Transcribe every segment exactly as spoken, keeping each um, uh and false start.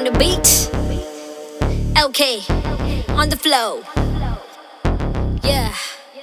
on the beat. L K on the flow. Yeah.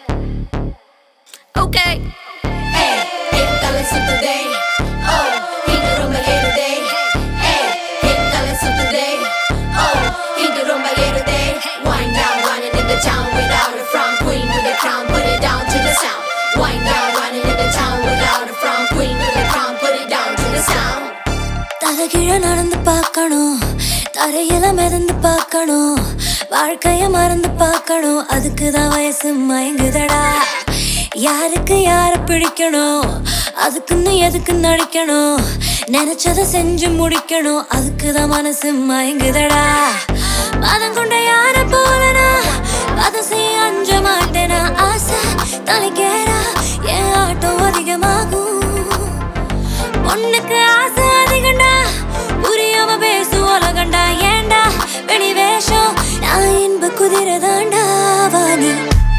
Okay. Hey, ಗೆದ್ದಲೆ ಸುತ್ತದೆ. Oh, ಇದು ரொம்ப ಏರುದೆ. Hey, ಗೆದ್ದಲೆ ಸುತ್ತದೆ. Oh, ಇದು ரொம்ப ಏರುದೆ. Wind down, running in the town without a frown. Queen with the crown, put it down to the sound. Wind down, running in the town without a frown. Queen with the crown, put it down to the sound. தலகீழ நடந்து பார்க்கணும், தரையில மிதந்து பார்க்கணும், வாழ்க்கைய மறந்து பார்க்கணும். அதுக்குதான் வயசு மயங்குதடா. யாருக்கு யார பிடிக்கணும், அதுக்குன்னு எதுக்கு நடிக்கணும், நினைச்சத செஞ்சு முடிக்கணும். அதுக்குதான் மனசு மயங்குதடா. மதம் கொண்ட யார போலனா மதம் செய்ய அஞ்ச மாட்டேனா. ஆசை தலைக்கேரா என் ஆட்டம் அதிகமாகும். பொண்ணுக்கு ஆசை அதிகண்டா, புரியாம பேசு உலகண்டா. ஏண்டா வெளி வேஷம், நான் இன்ப குதிரதாண்டா. வாணி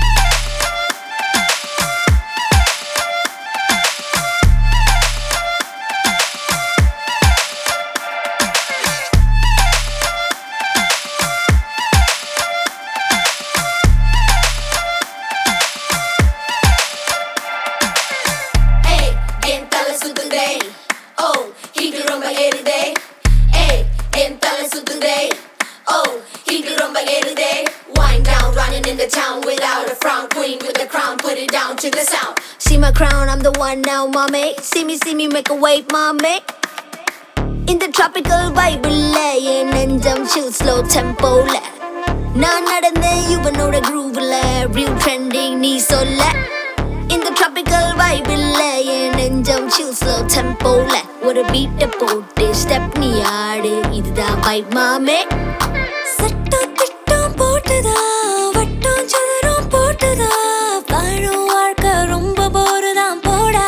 Oh, இது ரொம்ப ஏறுதே. Hey, என் தலை சுத்துதே. Oh, இது ரொம்ப ஏறுதே. Wind down, running in the town without a frown. Queen with the crown, put it down to the sound. See my crown, I'm the one now, mommy. See me, see me, make a wave, mommy. In the tropical vibe, என் நெஞ்சம் chill slow tempo ல. நான் நடந்தேன் இவனோட groove ல. Real trending நீ சொல்ல. In the tropical vibe, என் நெஞ்சம் chill slow tempo ல. ஒரு beat போட்டு step நீ ஆடு, இதுதான் vibe, mommy. சட்டம் திட்டம் போட்டுதா, வட்டம் சதுரம் போட்டுதா, வாழும் வாழ்க்கை ரொம்ப போருதான் போடா.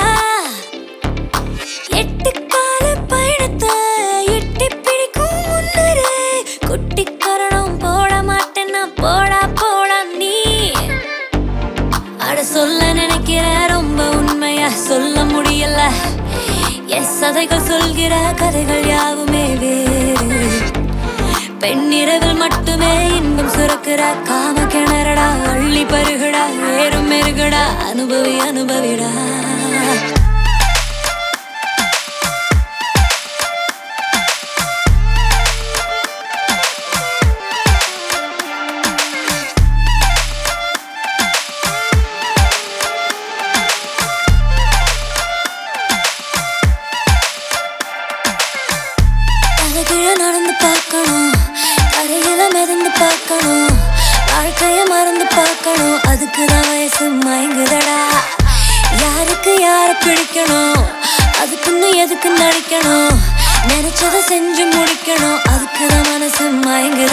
எட்டு கால பயணத்தை எட்டி பிடிக்கும் முன்னரே குட்டி கரணம் போட மாட்டேன்னா போடா போடா நீ. அட சொல்ல நினைக்கிற ரொம்ப உண்மையா சொல்ல முடியல. எஸ் சதைகள் சொல்கிற கதைகள் யாவுமே வேறு. பெண்ணிரவில் மட்டுமே இன்பம் சுரக்கிற காம கிணறடா. அள்ளி பருகுடா, ஏறும் மெருகுடா, அனுபவி அனுபவிடா. தலகீழ நடந்து பார்க்கணும், தரையில மிதந்து பார்க்கணும், வாழ்க்கைய மறந்து பார்க்கணும். அதுக்குதான் வயசு மயங்குதடா. யாருக்கு யார பிடிக்கணும், அதுக்குன்னு எதுக்கு நடிக்கணும், நினைச்சத செஞ்சு முடிக்கணும். அதுக்குதான் மனசு மயங்குது.